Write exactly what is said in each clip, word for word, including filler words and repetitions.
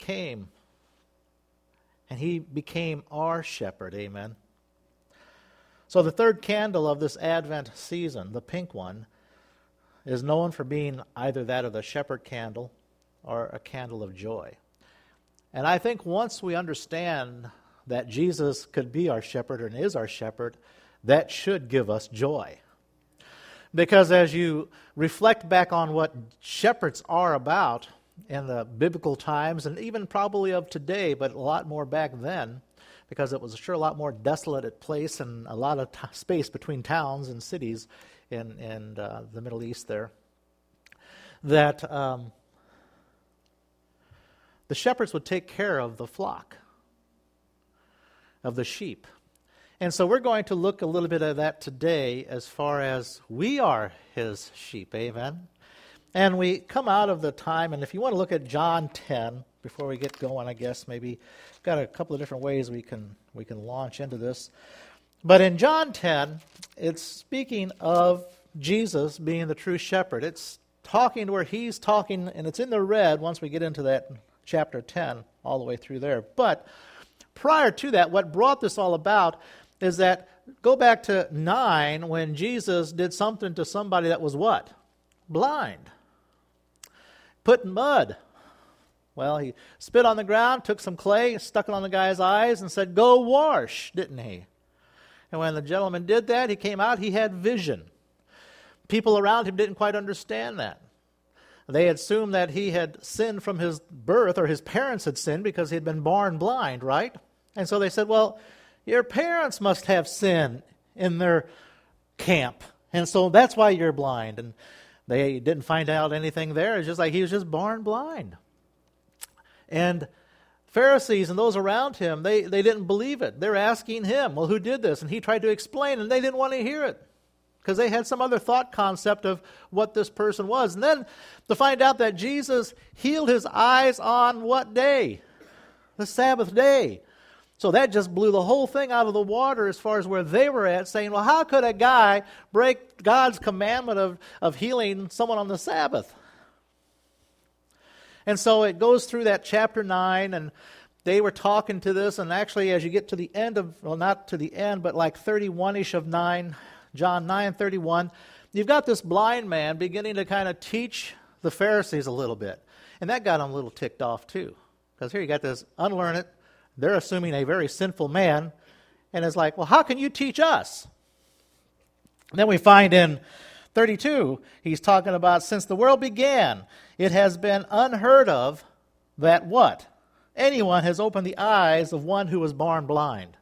came, and he became our shepherd. Amen. So the third candle of this Advent season, the pink one, is known for being either that of the shepherd candle or a candle of joy. And I think once we understand that Jesus could be our shepherd and is our shepherd, that should give us joy. Because as you reflect back on what shepherds are about in the biblical times, and even probably of today, but a lot more back then, because it was sure a lot more desolate place and a lot of t- space between towns and cities in, in uh, the Middle East there, that um, the shepherds would take care of the flock, of the sheep. And so we're going to look a little bit at that today as far as we are his sheep, amen? And we come out of the time, and if you want to look at John ten, before we get going, I guess maybe got a couple of different ways we can we can launch into this. But in John ten, it's speaking of Jesus being the true shepherd. It's talking to where he's talking, and it's in the red once we get into that chapter ten, all the way through there. But prior to that, what brought this all about is that, go back to nine, when Jesus did something to somebody that was what? Blind. Put in mud. Well, he spit on the ground, took some clay, stuck it on the guy's eyes, and said, "Go wash," didn't he? And when the gentleman did that, he came out, he had vision. People around him didn't quite understand that. They assumed that he had sinned from his birth, or his parents had sinned because he had been born blind, right? And so they said, well, your parents must have sin in their camp, and so that's why you're blind. And they didn't find out anything there. It's just like he was just born blind. And Pharisees and those around him, they, they didn't believe it. They're asking him, well, who did this? And he tried to explain, and they didn't want to hear it because they had some other thought concept of what this person was. And then to find out that Jesus healed his eyes on what day? The Sabbath day. So that just blew the whole thing out of the water as far as where they were at, saying, well, how could a guy break God's commandment of, of healing someone on the Sabbath? And so it goes through that chapter nine, and they were talking to this, and actually as you get to the end of, well, not to the end, but like thirty-one-ish of nine, John nine thirty-one, you've got this blind man beginning to kind of teach the Pharisees a little bit. And that got them a little ticked off too. Because here you got this unlearned, they're assuming a very sinful man, and it's like, well, how can you teach us? And then we find in thirty-two, he's talking about, since the world began, it has been unheard of that what? Anyone has opened the eyes of one who was born blind.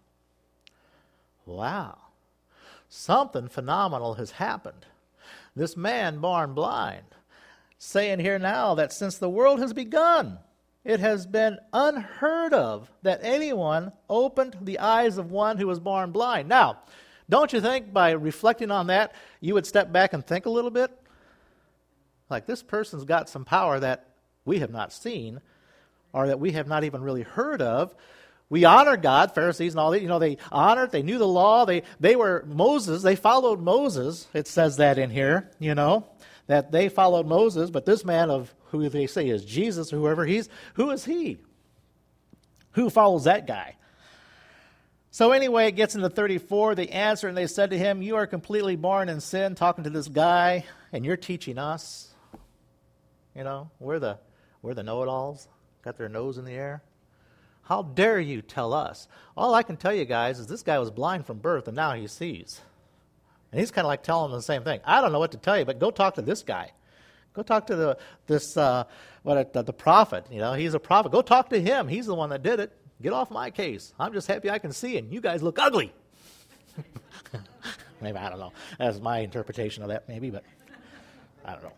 Wow. Something phenomenal has happened. This man born blind, saying here now that since the world has begun, it has been unheard of that anyone opened the eyes of one who was born blind. Now, don't you think by reflecting on that, you would step back and think a little bit? Like, this person's got some power that we have not seen, or that we have not even really heard of. We honor God, Pharisees and all that. You know, they honored, they knew the law, they, they were Moses, they followed Moses. It says that in here, you know, that they followed Moses, but this man of who they say is Jesus, or whoever he's, who is he? Who follows that guy? So anyway, it gets into thirty-four, they answer, and they said to him, you are completely born in sin, talking to this guy, and you're teaching us. You know, we're the, we're the know-it-alls, got their nose in the air. How dare you tell us? All I can tell you guys is this guy was blind from birth, and now he sees. And he's kind of like telling them the same thing. I don't know what to tell you, but go talk to this guy. Go talk to the this uh, what the, the prophet. You know, he's a prophet. Go talk to him. He's the one that did it. Get off my case. I'm just happy I can see, and you guys look ugly. Maybe, I don't know. That's my interpretation of that, maybe, but I don't know.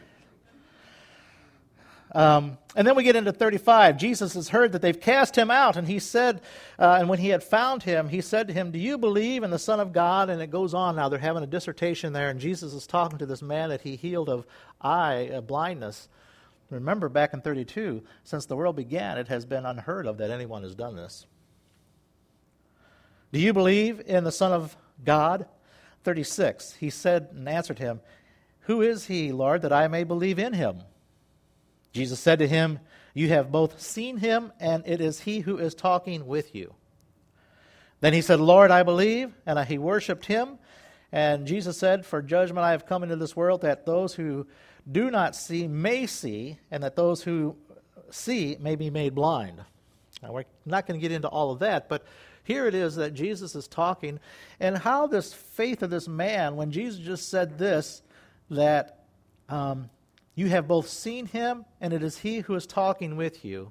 Um, and then we get into thirty-five. Jesus has heard that they've cast him out, and he said, uh, and when he had found him, he said to him, do you believe in the Son of God? And it goes on now. They're having a dissertation there, and Jesus is talking to this man that he healed of eye uh, blindness. Remember, back in thirty-two, since the world began, it has been unheard of that anyone has done this. Do you believe in the Son of God? thirty-six, he said and answered him, who is he, Lord, that I may believe in him? Jesus said to him, You have both seen him, and it is he who is talking with you. Then he said, Lord, I believe, and he worshipped him. And Jesus said, for judgment I have come into this world, that those who do not see may see, and that those who see may be made blind. Now, we're not going to get into all of that, but here it is that Jesus is talking, and how this faith of this man, when Jesus just said this, that um, you have both seen him, and it is he who is talking with you.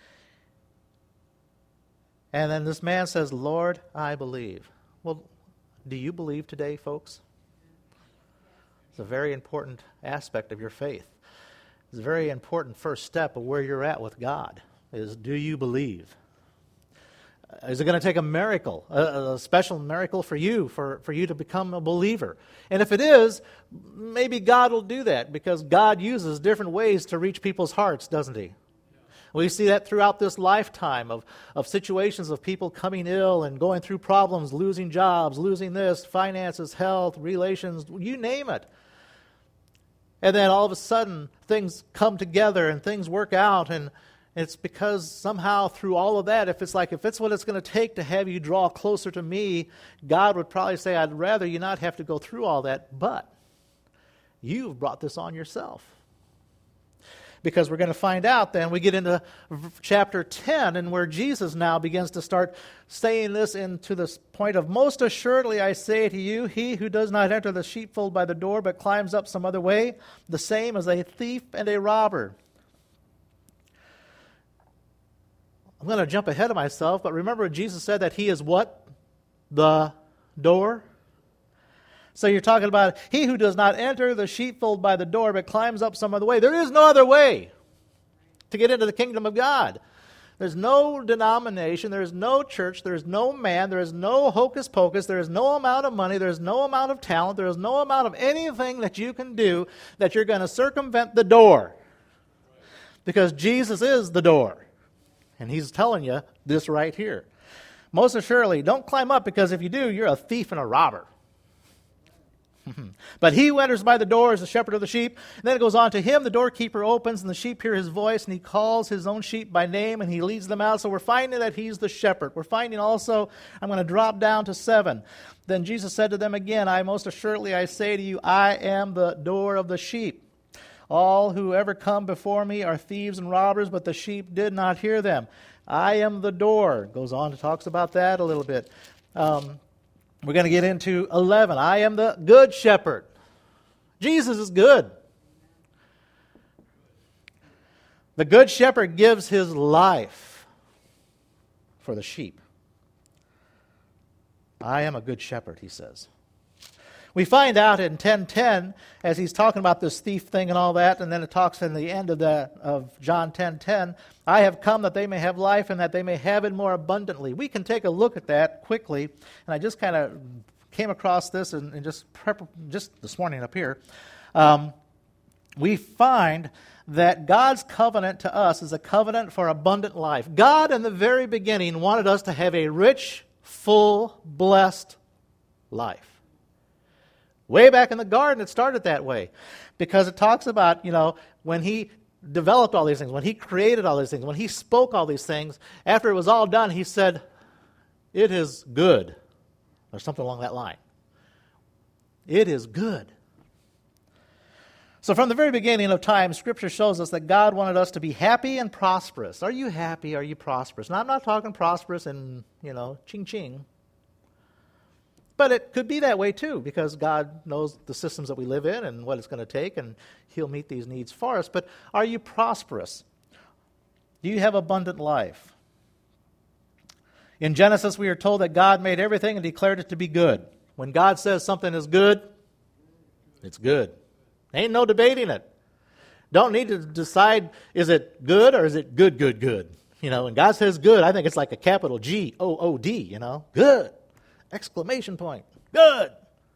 And then this man says, Lord, I believe. Well, do you believe today, folks? It's a very important aspect of your faith. It's a very important first step of where you're at with God, is do you believe? Is it going to take a miracle, a, a special miracle for you, for, for you to become a believer? And if it is, maybe God will do that, because God uses different ways to reach people's hearts, doesn't he? We see that throughout this lifetime of, of situations of people coming ill and going through problems, losing jobs, losing this, finances, health, relations, you name it. And then all of a sudden, things come together and things work out, and it's because somehow through all of that, if it's like, if it's what it's going to take to have you draw closer to me, God would probably say, I'd rather you not have to go through all that, but you've brought this on yourself. Because we're going to find out then, we get into chapter ten, and where Jesus now begins to start saying this into this point of, most assuredly I say to you, he who does not enter the sheepfold by the door, but climbs up some other way, the same is a thief and a robber. I'm going to jump ahead of myself, but remember Jesus said that he is what? The door. So you're talking about he who does not enter the sheepfold by the door, but climbs up some other way. There is no other way to get into the kingdom of God. There's no denomination, there is no church, there is no man, there is no hocus pocus, there is no amount of money, there is no amount of talent, there is no amount of anything that you can do that you're going to circumvent the door. Because Jesus is the door. And he's telling you this right here. Most assuredly, don't climb up, because if you do, you're a thief and a robber. But he who enters by the door is the shepherd of the sheep. And then it goes on, to him the doorkeeper opens, and the sheep hear his voice, and he calls his own sheep by name, and he leads them out. So we're finding that he's the shepherd. We're finding also, I'm going to drop down to seven. Then Jesus said to them again, I most assuredly I say to you, I am the door of the sheep. All who ever come before me are thieves and robbers, but the sheep did not hear them. I am the door. Goes on to talks about that a little bit. Um, we're going to get into eleven. I am the good shepherd. Jesus is good. The good shepherd gives his life for the sheep. I am a good shepherd, he says. We find out in ten ten, as he's talking about this thief thing and all that, and then it talks in the end of the of John ten ten, I have come that they may have life and that they may have it more abundantly. We can take a look at that quickly, and I just kind of came across this and, and just prep, just this morning up here. Um, we find that God's covenant to us is a covenant for abundant life. God, in the very beginning, wanted us to have a rich, full, blessed life. Way back in the garden, it started that way, because it talks about, you know, when he developed all these things, when he created all these things, when he spoke all these things, after it was all done, he said, it is good, or something along that line. It is good. So from the very beginning of time, Scripture shows us that God wanted us to be happy and prosperous. Are you happy? Are you prosperous? Now, I'm not talking prosperous in, you know, ching-ching. But it could be that way too, because God knows the systems that we live in and what it's going to take, and he'll meet these needs for us. But are you prosperous? Do you have abundant life? In Genesis, we are told that God made everything and declared it to be good. When God says something is good, it's good. Ain't no debating it. Don't need to decide, is it good or is it good, good, good? You know, when God says good, I think it's like a capital G O O D, you know, good. Exclamation point. Good.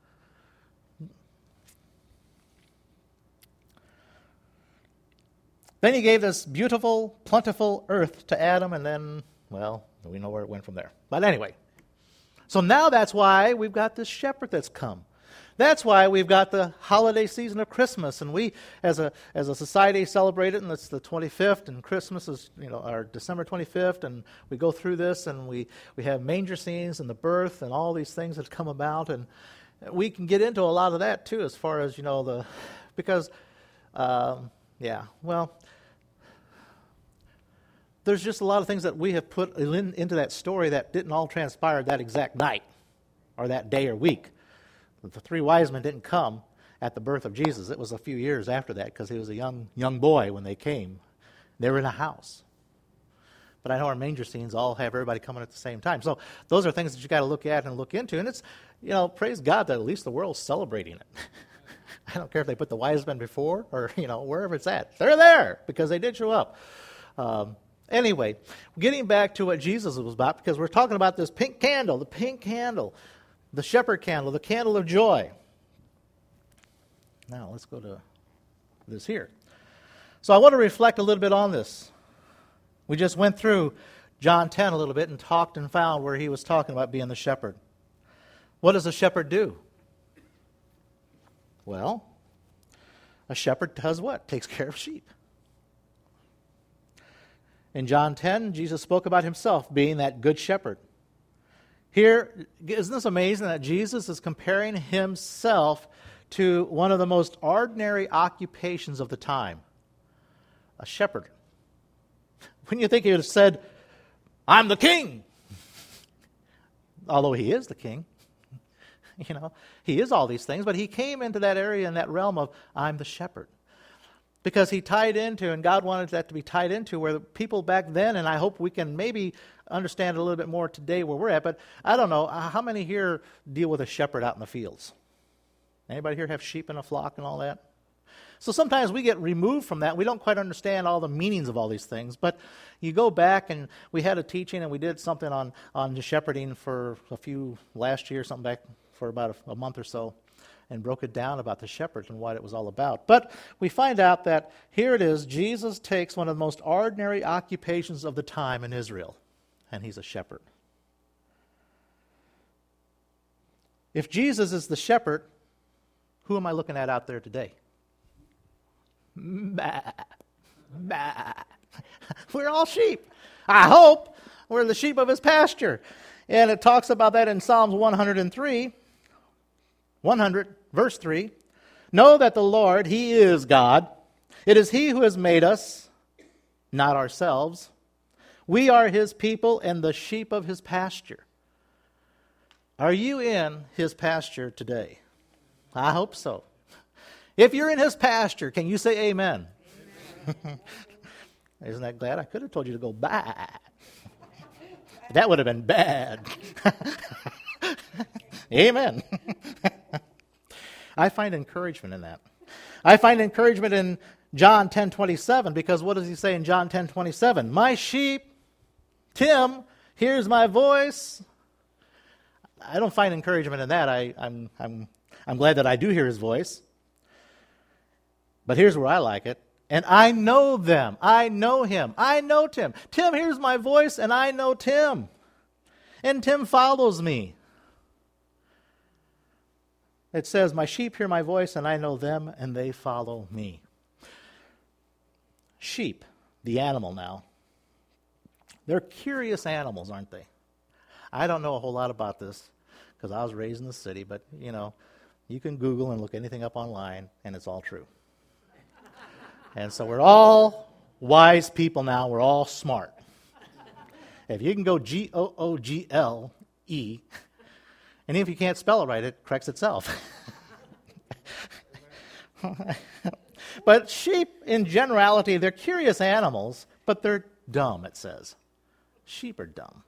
Then he gave this beautiful, plentiful earth to Adam, and then, well, we know where it went from there. But anyway, so now that's why we've got this shepherd that's come. That's why we've got the holiday season of Christmas, and we, as a as a society, celebrate it, and it's the twenty-fifth, and Christmas is, you know, our December twenty-fifth, and we go through this, and we, we have manger scenes and the birth and all these things that come about, and we can get into a lot of that too, as far as, you know, the, because, um, yeah, well, there's just a lot of things that we have put in, into that story that didn't all transpire that exact night or that day or week. The three wise men didn't come at the birth of Jesus. It was a few years after that because he was a young young boy when they came. They were in a house. But I know our manger scenes all have everybody coming at the same time. So those are things that you got to look at and look into. And it's, you know, praise God that at least the world's celebrating it. I don't care if they put the wise men before or, you know, wherever it's at. They're there because they did show up. Um, Anyway, getting back to what Jesus was about, because we're talking about this pink candle, the pink candle, the shepherd candle, the candle of joy. Now, let's go to this here. So I want to reflect a little bit on this. We just went through John ten a little bit and talked and found where he was talking about being the shepherd. What does a shepherd do? Well, a shepherd does what? Takes care of sheep. In John ten, Jesus spoke about himself being that good shepherd. Here, isn't this amazing that Jesus is comparing himself to one of the most ordinary occupations of the time? A shepherd. Wouldn't you think he would have said, I'm the king? Although he is the king. You know, he is all these things, but he came into that area in that realm of, I'm the shepherd. Because he tied into, and God wanted that to be tied into, where the people back then, and I hope we can maybe understand a little bit more today where we're at, but I don't know, how many here deal with a shepherd out in the fields? Anybody here have sheep in a flock and all that? So sometimes we get removed from that. We don't quite understand all the meanings of all these things, but you go back, and we had a teaching, and we did something on, on shepherding for a few, last year, something back for about a, a month or so, and broke it down about the shepherds and what it was all about. But we find out that here it is, Jesus takes one of the most ordinary occupations of the time in Israel, and he's a shepherd. If Jesus is the shepherd, who am I looking at out there today? Bah, bah. We're all sheep. I hope we're the sheep of his pasture. And it talks about that in Psalms one hundred three. one hundred, verse three, know that the Lord, he is God. It is he who has made us, not ourselves. We are his people and the sheep of his pasture. Are you in his pasture today? I hope so. If you're in his pasture, can you say amen? Amen. Isn't that glad? I could have told you to go bye. That would have been bad. Amen. I find encouragement in that. I find encouragement in John ten twenty-seven, because what does he say in John ten twenty-seven? My sheep, Tim, hears my voice. I don't find encouragement in that. I, I'm, I'm, I'm glad that I do hear his voice. But here's where I like it. And I know them. I know him. I know Tim. Tim hears my voice, and I know Tim. And Tim follows me. It says, my sheep hear my voice, and I know them, and they follow me. Sheep, the animal now. They're curious animals, aren't they? I don't know a whole lot about this because I was raised in the city, but, you know, you can Google and look anything up online, and it's all true. And so we're all wise people now. We're all smart. If you can go G O O G L E, and if you can't spell it right, it corrects itself. But sheep, in generality, they're curious animals, but they're dumb, it says. Sheep are dumb.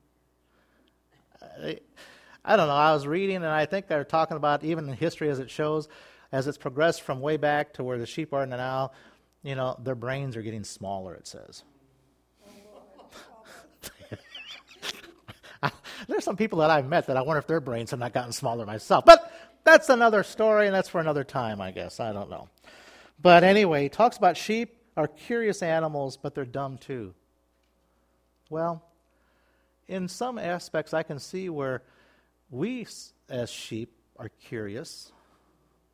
I, I don't know. I was reading, and I think they're talking about, even in history as it shows, as it's progressed from way back to where the sheep are now, you know, their brains are getting smaller, it says. There's some people that I've met that I wonder if their brains have not gotten smaller myself. But that's another story, and that's for another time, I guess. I don't know. But anyway, he talks about sheep are curious animals, but they're dumb too. Well, in some aspects, I can see where we as sheep are curious,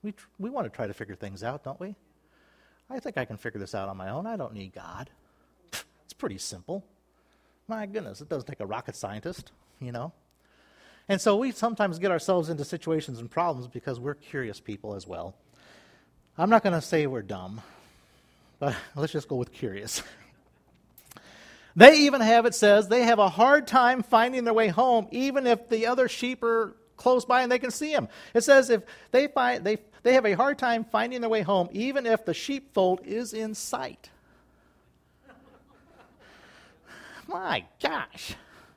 We, tr- we want to try to figure things out, don't we? I think I can figure this out on my own. I don't need God. It's pretty simple. My goodness, it doesn't take a rocket scientist, you know. And so we sometimes get ourselves into situations and problems because we're curious people as well. I'm not going to say we're dumb, but let's just go with curious. They even have, it says, they have a hard time finding their way home, even if the other sheep are close by and they can see them. It says if they find they they have a hard time finding their way home, even if the sheepfold is in sight. My gosh.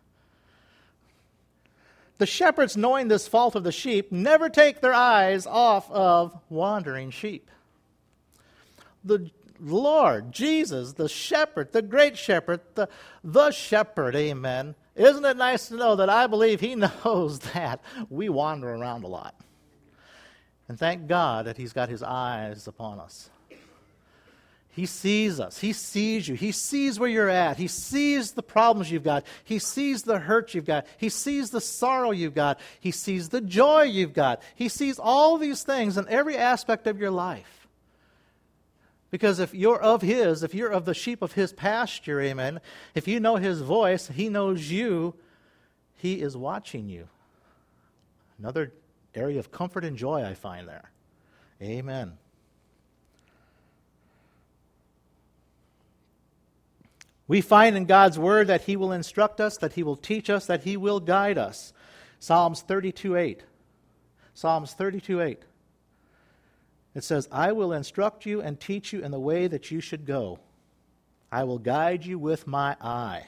The shepherds, knowing this fault of the sheep, never take their eyes off of wandering sheep. The Lord, Jesus, the shepherd, the great shepherd, the, the shepherd, amen. Isn't it nice to know that I believe he knows that we wander around a lot? And thank God that he's got his eyes upon us. He sees us. He sees you. He sees where you're at. He sees the problems you've got. He sees the hurt you've got. He sees the sorrow you've got. He sees the joy you've got. He sees all these things in every aspect of your life. Because if you're of his, if you're of the sheep of his pasture, amen, if you know his voice, he knows you, he is watching you. Another area of comfort and joy I find there. Amen. We find in God's word that he will instruct us, that he will teach us, that he will guide us. Psalms thirty-two eight. Psalms thirty-two eight. It says, I will instruct you and teach you in the way that you should go. I will guide you with my eye.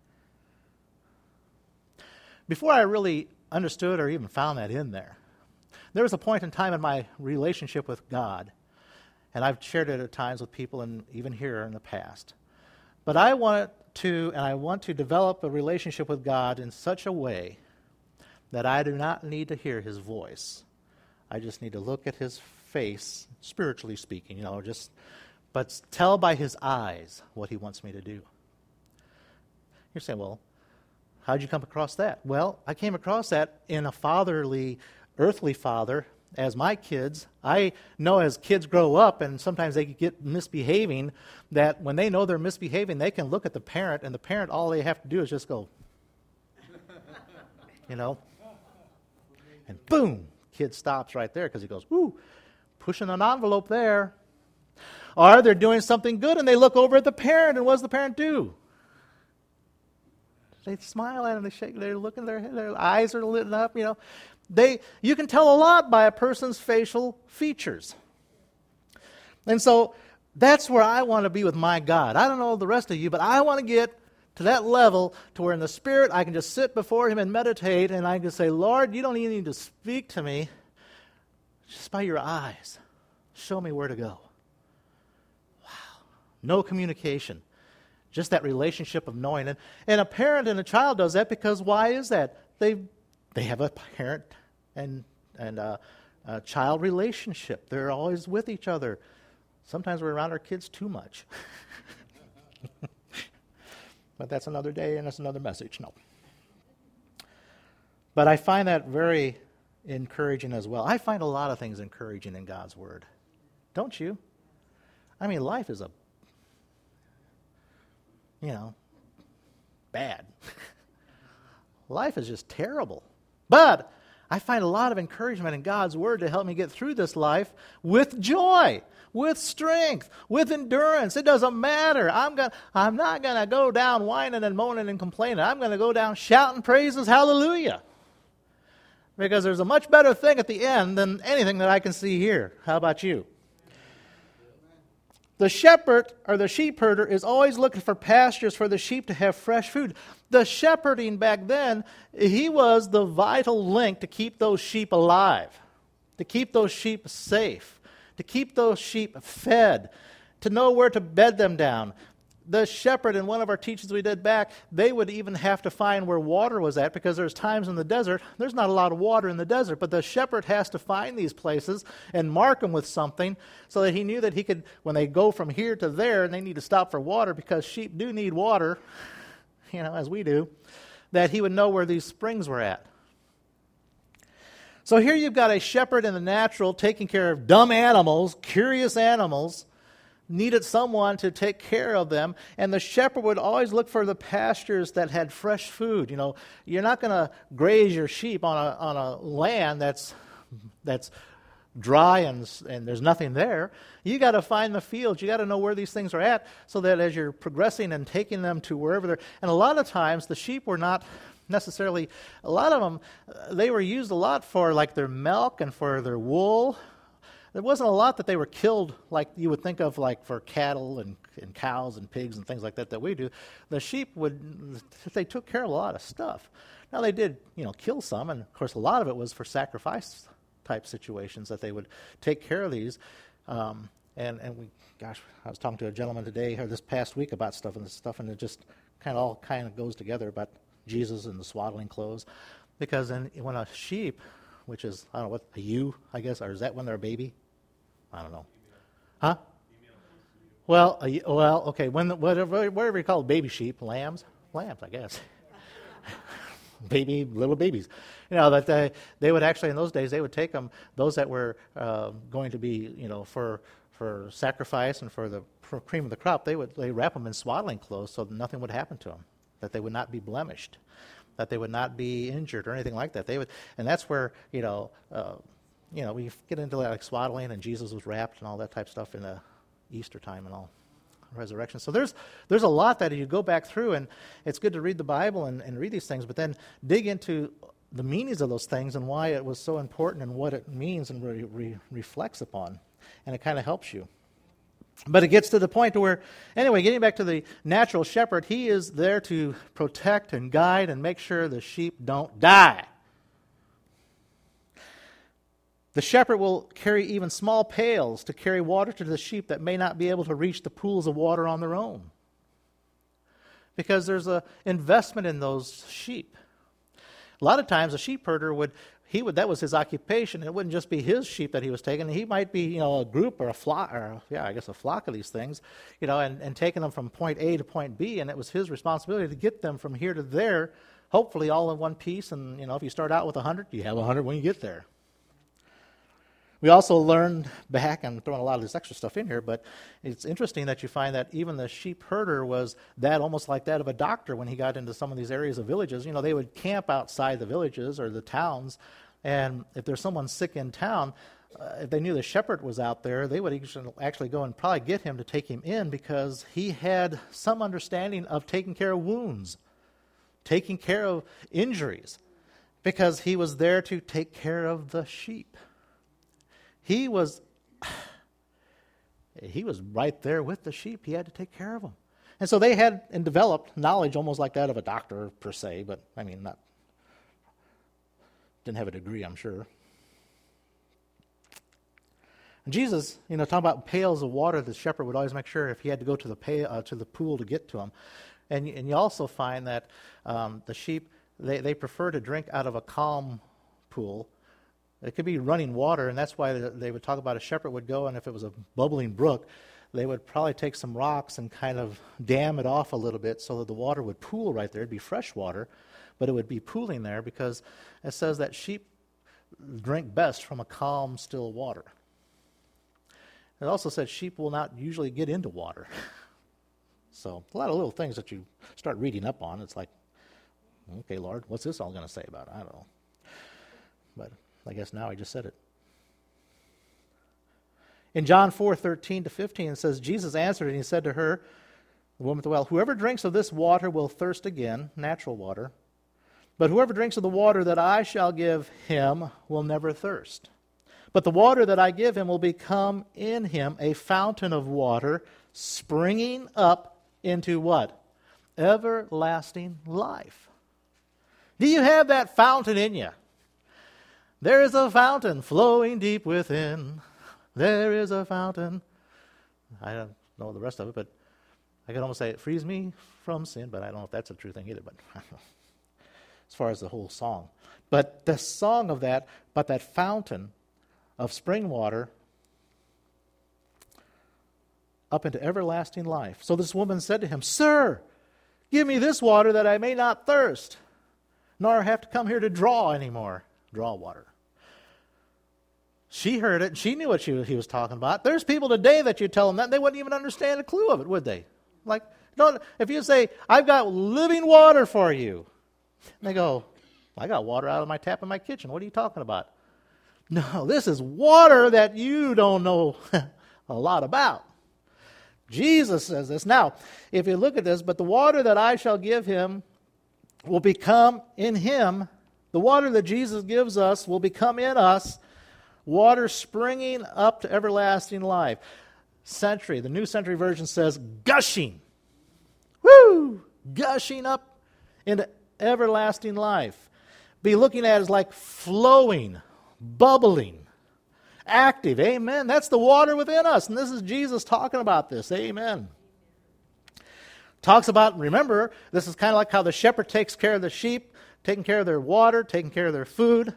Before I really understood or even found that in there, there was a point in time in my relationship with God, and I've shared it at times with people and even here in the past. But I want to, and I want to develop a relationship with God in such a way that I do not need to hear his voice. I just need to look at his face, spiritually speaking, you know, just, but tell by his eyes what he wants me to do. You're saying, well, how did you come across that? Well, I came across that in a fatherly, earthly father. As my kids, I know as kids grow up and sometimes they get misbehaving, that when they know they're misbehaving, they can look at the parent, and the parent, all they have to do is just go, you know, and boom, kid stops right there because he goes, ooh, pushing an envelope there. Or they're doing something good and they look over at the parent, and what does the parent do? They smile at them, they shake, they're looking, their their eyes are lit up, you know. They, you can tell a lot by a person's facial features. And so that's where I want to be with my God. I don't know the rest of you, but I want to get to that level to where in the Spirit I can just sit before him and meditate, and I can say, Lord, you don't even need to speak to me. Just by your eyes, show me where to go. Wow. No communication. Just that relationship of knowing. And, and a parent and a child does that because why is that? They they have a parent and and a, a child relationship. They're always with each other. Sometimes we're around our kids too much. But that's another day and that's another message. No. But I find that very encouraging as well. I find a lot of things encouraging in God's Word. Don't you? I mean, life is a, you know, bad. Life is just terrible. But I find a lot of encouragement in God's Word to help me get through this life with joy, with strength, with endurance. It doesn't matter. I'm going I'm not going to go down whining and moaning and complaining. I'm going to go down shouting praises, hallelujah. Because there's a much better thing at the end than anything that I can see here. How about you? The shepherd or the sheep herder is always looking for pastures for the sheep to have fresh food. The shepherding back then, he was the vital link to keep those sheep alive, to keep those sheep safe, to keep those sheep fed, to know where to bed them down. The shepherd, in one of our teachings we did back, they would even have to find where water was at, because there's times in the desert, there's not a lot of water in the desert, but the shepherd has to find these places and mark them with something so that he knew that he could, when they go from here to there and they need to stop for water, because sheep do need water, you know, as we do, that he would know where these springs were at. So here you've got a shepherd in the natural taking care of dumb animals, curious animals, needed someone to take care of them, and the shepherd would always look for the pastures that had fresh food. You know, you're not going to graze your sheep on a on a land that's that's dry and and there's nothing there. You got to find the fields. You got to know where these things are at, so that as you're progressing and taking them to wherever they're. And a lot of times the sheep were not necessarily. A lot of them, they were used a lot for like their milk and for their wool. There wasn't a lot that they were killed like you would think of, like for cattle and, and cows and pigs and things like that that we do. The sheep would, they took care of a lot of stuff. Now they did, you know, kill some, and of course a lot of it was for sacrifice type situations that they would take care of these. Um, and and we, gosh, I was talking to a gentleman today or this past week about stuff and this stuff, and it just kind of all kind of goes together about Jesus and the swaddling clothes, because in, when a sheep, which is, I don't know what, a ewe, I guess, or is that when they're a baby? I don't know. Huh? Well, a, well, okay, when the, whatever, whatever you call baby sheep, lambs, lambs, I guess. Baby, little babies. You know, that they, they would actually, in those days, they would take them, those that were uh, going to be, you know, for for sacrifice and for the for cream of the crop, they would they wrap them in swaddling clothes so that nothing would happen to them, that they would not be blemished, that they would not be injured or anything like that. They would, and that's where, you know, uh, you know, we get into like swaddling, and Jesus was wrapped and all that type of stuff in the Easter time and all, resurrection. So there's there's a lot that you go back through, and it's good to read the Bible and, and read these things, but then dig into the meanings of those things and why it was so important and what it means and re- re- reflects upon, and it kind of helps you. But it gets to the point to where, anyway, getting back to the natural shepherd, he is there to protect and guide and make sure the sheep don't die. The shepherd will carry even small pails to carry water to the sheep that may not be able to reach the pools of water on their own, because there's an investment in those sheep. A lot of times a sheep herder would, he would, that was his occupation. It wouldn't just be his sheep that he was taking. He might be, you know, a group or a flock, or yeah, I guess a flock of these things, you know, and, and taking them from point A to point B, and it was his responsibility to get them from here to there, hopefully all in one piece. And, you know, if you start out with a hundred, you have a hundred when you get there. We also learned back, I'm throwing a lot of this extra stuff in here, but it's interesting that you find that even the sheep herder was that, almost like that of a doctor when he got into some of these areas of villages. You know, they would camp outside the villages or the towns, and if there's someone sick in town, uh, if they knew the shepherd was out there, they would actually go and probably get him to take him in, because he had some understanding of taking care of wounds, taking care of injuries, because he was there to take care of the sheep. He was he was right there with the sheep. He had to take care of them. And so they had and developed knowledge almost like that of a doctor per se, but I mean, not didn't have a degree, I'm sure. And Jesus, you know, talking about pails of water, the shepherd would always make sure if he had to go to the pay, uh, to the pool to get to them. And, and you also find that um, the sheep, they, they prefer to drink out of a calm pool. It could be running water, and that's why they would talk about a shepherd would go, and if it was a bubbling brook, they would probably take some rocks and kind of dam it off a little bit so that the water would pool right there. It'd be fresh water, but it would be pooling there, because it says that sheep drink best from a calm, still water. It also said sheep will not usually get into water. So a lot of little things that you start reading up on. It's like, okay, Lord, what's this all going to say about it? I don't know. But I guess now I just said it. In John four thirteen to fifteen, it says, Jesus answered and he said to her, the woman at the well, whoever drinks of this water will thirst again, natural water. But whoever drinks of the water that I shall give him will never thirst. But the water that I give him will become in him a fountain of water springing up into what? Everlasting life. Do you have that fountain in you? There is a fountain flowing deep within. There is a fountain. I don't know the rest of it, but I could almost say it frees me from sin, but I don't know if that's a true thing either, but as far as the whole song. But the song of that, but that fountain of spring water up into everlasting life. So this woman said to him, Sir, give me this water that I may not thirst, nor have to come here to draw anymore. Draw water. She heard it, and she knew what she, he was talking about. There's people today that you tell them that, they wouldn't even understand a clue of it, would they? Like, don't, if you say, I've got living water for you, and they go, I got water out of my tap in my kitchen. What are you talking about? No, this is water that you don't know a lot about. Jesus says this. Now, if you look at this, but the water that I shall give him will become in him, the water that Jesus gives us will become in us, water springing up to everlasting life. Century, the New Century Version says gushing. Woo! Gushing up into everlasting life. Be looking at it as like flowing, bubbling, active. Amen. That's the water within us. And this is Jesus talking about this. Amen. Talks about, remember, this is kind of like how the shepherd takes care of the sheep, taking care of their water, taking care of their food.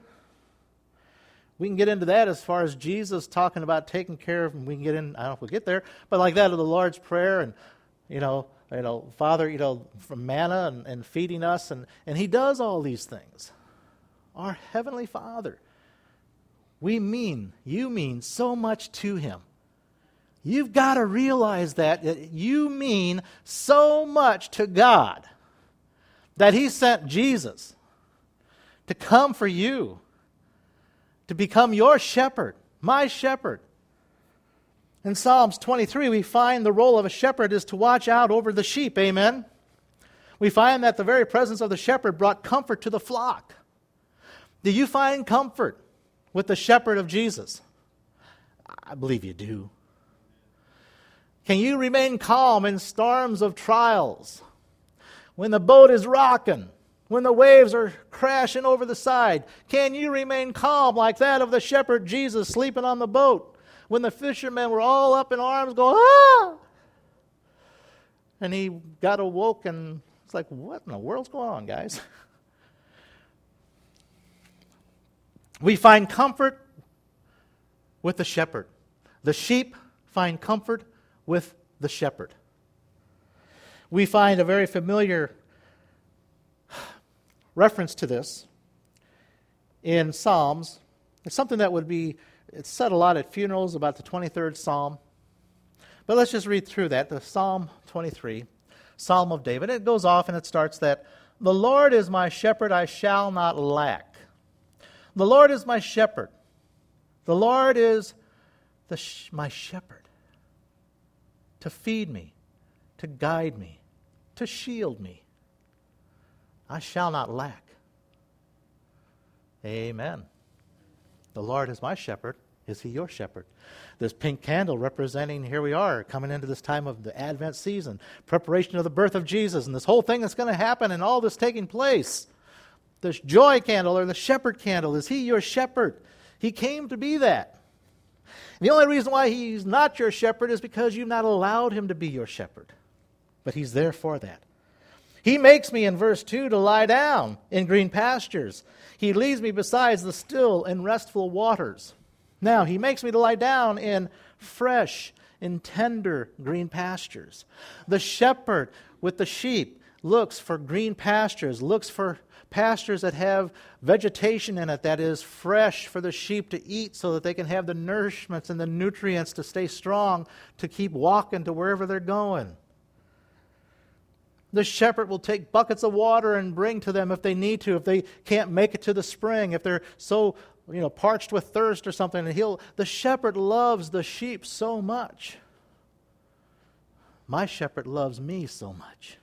We can get into that as far as Jesus talking about taking care of, and we can get in, I don't know if we'll get there, but like that of the Lord's Prayer and, you know, you know, Father, you know, from manna and, and feeding us, and, and he does all these things. Our Heavenly Father. We mean, you mean so much to him. You've got to realize that, that you mean so much to God that he sent Jesus to come for you, to become your shepherd, my shepherd. In Psalms twenty-three, we find the role of a shepherd is to watch out over the sheep. Amen? We find that the very presence of the shepherd brought comfort to the flock. Do you find comfort with the shepherd of Jesus? I believe you do. Can you remain calm in storms of trials? When the boat is rocking, when the waves are crashing over the side, can you remain calm like that of the shepherd Jesus sleeping on the boat? When the fishermen were all up in arms going, ah! And he got awoke and it's like, what in the world's going on, guys? We find comfort with the shepherd. The sheep find comfort with the shepherd. We find a very familiar reference to this in Psalms. It's something that would be, it's said a lot at funerals about the twenty-third Psalm. But let's just read through that, the Psalm twenty-three, Psalm of David. It goes off and it starts that, the Lord is my shepherd, I shall not lack. The Lord is my shepherd. The Lord is the sh- my shepherd to feed me, to guide me, to shield me. I shall not lack. Amen. The Lord is my shepherd. Is he your shepherd? This pink candle representing, here we are, coming into this time of the Advent season, preparation of the birth of Jesus, and this whole thing that's going to happen and all this taking place. The joy candle or the shepherd candle, is he your shepherd? He came to be that. And the only reason why he's not your shepherd is because you've not allowed him to be your shepherd. But he's there for that. He makes me, in verse two, to lie down in green pastures. He leads me beside the still and restful waters. Now, he makes me to lie down in fresh, in tender green pastures. The shepherd with the sheep looks for green pastures, looks for pastures that have vegetation in it that is fresh for the sheep to eat so that they can have the nourishments and the nutrients to stay strong, to keep walking to wherever they're going. The shepherd will take buckets of water and bring to them if they need to, if they can't make it to the spring, if they're so, you know, parched with thirst or something. And he'll, the shepherd loves the sheep so much. My shepherd loves me so much.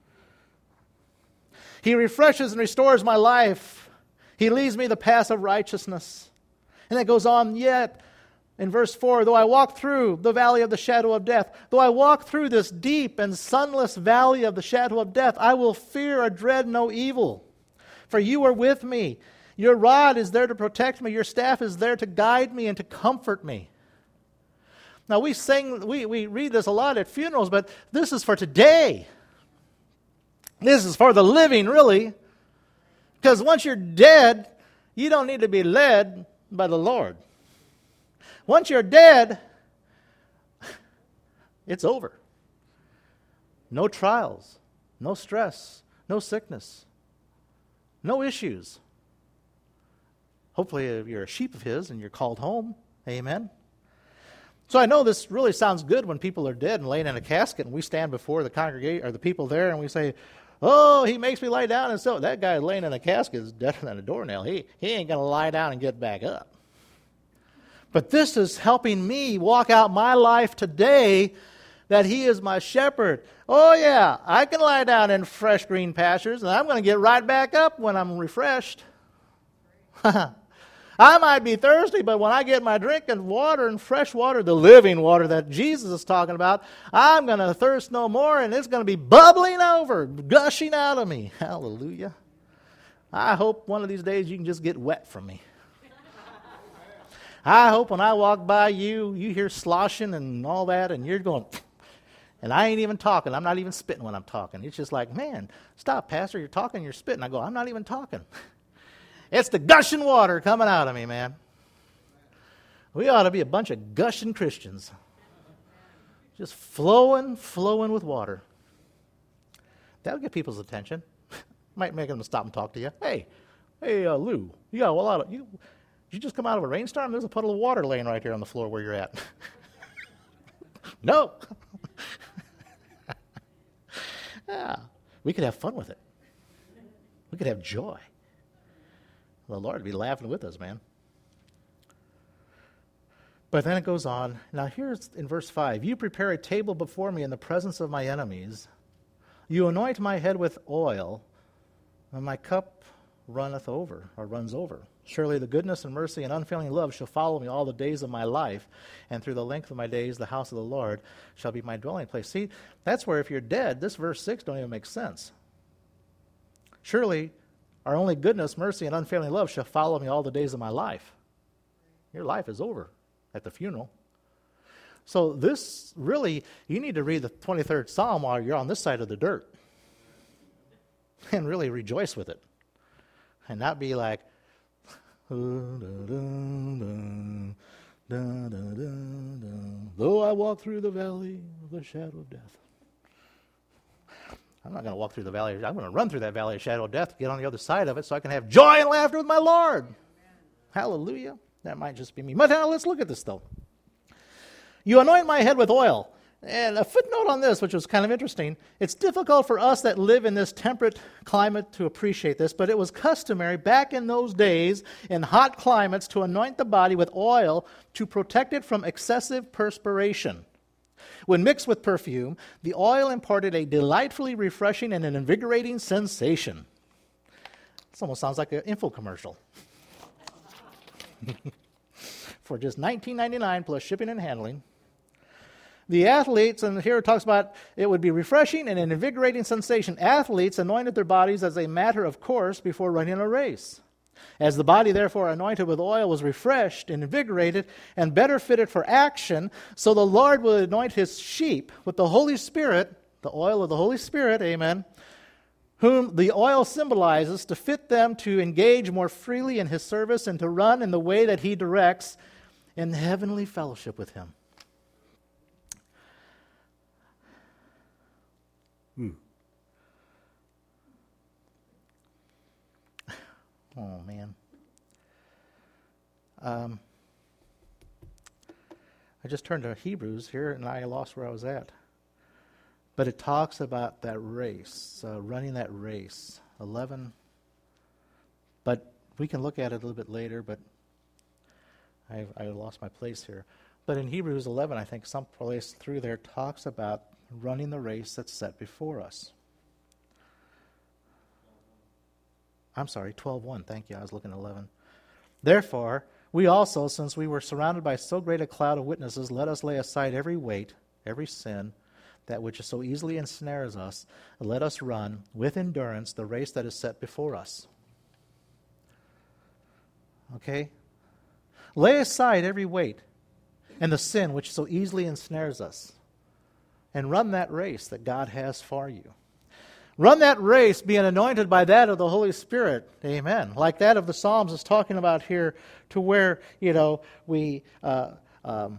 He refreshes and restores my life. He leads me the path of righteousness. And it goes on yet. In verse four, though I walk through the valley of the shadow of death, though I walk through this deep and sunless valley of the shadow of death, I will fear or dread no evil. For you are with me. Your rod is there to protect me. Your staff is there to guide me and to comfort me. Now we sing, we, we read this a lot at funerals, but this is for today. This is for the living, really. Because once you're dead, you don't need to be led by the Lord. Once you're dead, it's over. No trials, no stress, no sickness, no issues. Hopefully you're a sheep of his and you're called home. Amen. So I know this really sounds good when people are dead and laying in a casket and we stand before the congregation or the people there and we say, oh, he makes me lie down. And so that guy laying in a casket is deader than a doornail. He, he ain't going to lie down and get back up. But this is helping me walk out my life today, that he is my shepherd. Oh, yeah, I can lie down in fresh green pastures, and I'm going to get right back up when I'm refreshed. I might be thirsty, but when I get my drink and water and fresh water, the living water that Jesus is talking about, I'm going to thirst no more, and it's going to be bubbling over, gushing out of me. Hallelujah. I hope one of these days you can just get wet from me. I hope when I walk by you, you hear sloshing and all that, and you're going, and I ain't even talking. I'm not even spitting when I'm talking. It's just like, man, stop, Pastor. You're talking, you're spitting. I go, I'm not even talking. It's the gushing water coming out of me, man. We ought to be a bunch of gushing Christians. Just flowing, flowing with water. That'll get people's attention. Might make them stop and talk to you. Hey, hey, uh, Lou, you got a lot of... You, Did you just come out of a rainstorm? There's a puddle of water laying right here on the floor where you're at. No. Yeah, we could have fun with it. We could have joy. The Lord would be laughing with us, man. But then it goes on. Now here's in verse five. You prepare a table before me in the presence of my enemies. You anoint my head with oil, and my cup runneth over, or runs over. Surely the goodness and mercy and unfailing love shall follow me all the days of my life, and through the length of my days the house of the Lord shall be my dwelling place. See, that's where if you're dead, this verse six don't even make sense. Surely our only goodness, mercy, and unfailing love shall follow me all the days of my life. Your life is over at the funeral. So this really, you need to read the twenty-third Psalm while you're on this side of the dirt and really rejoice with it and not be like, though I walk through the valley of the shadow of death. I'm not going to walk through the valley. I'm going to run through that valley of shadow of death, get on the other side of it so I can have joy and laughter with my Lord. Amen. Hallelujah. That might just be me. But now let's look at this, though. You anoint my head with oil. And a footnote on this, which was kind of interesting. It's difficult for us that live in this temperate climate to appreciate this, but it was customary back in those days in hot climates to anoint the body with oil to protect it from excessive perspiration. When mixed with perfume, the oil imparted a delightfully refreshing and an invigorating sensation. This almost sounds like an infomercial. For just nineteen ninety-nine dollars plus shipping and handling. The athletes, and here it talks about it would be refreshing and an invigorating sensation. Athletes anointed their bodies as a matter of course before running a race. As the body, therefore, anointed with oil was refreshed and invigorated and better fitted for action, so the Lord will anoint his sheep with the Holy Spirit, the oil of the Holy Spirit, amen, whom the oil symbolizes, to fit them to engage more freely in his service and to run in the way that he directs in heavenly fellowship with him. Hmm. Oh, man. Um, I just turned to Hebrews here, and I lost where I was at. But it talks about that race, uh, running that race. eleven. But we can look at it a little bit later, but I, I lost my place here. But in Hebrews eleven, I think some place through there talks about running the race that's set before us. I'm sorry, twelve one. Thank you. I was looking at eleven. Therefore, we also, since we were surrounded by so great a cloud of witnesses, let us lay aside every weight, every sin, that which so easily ensnares us, and let us run with endurance the race that is set before us. Okay? Lay aside every weight and the sin which so easily ensnares us, and run that race that God has for you. Run that race being anointed by that of the Holy Spirit. Amen. Like that of the Psalms is talking about here, to where, you know, we, uh, um,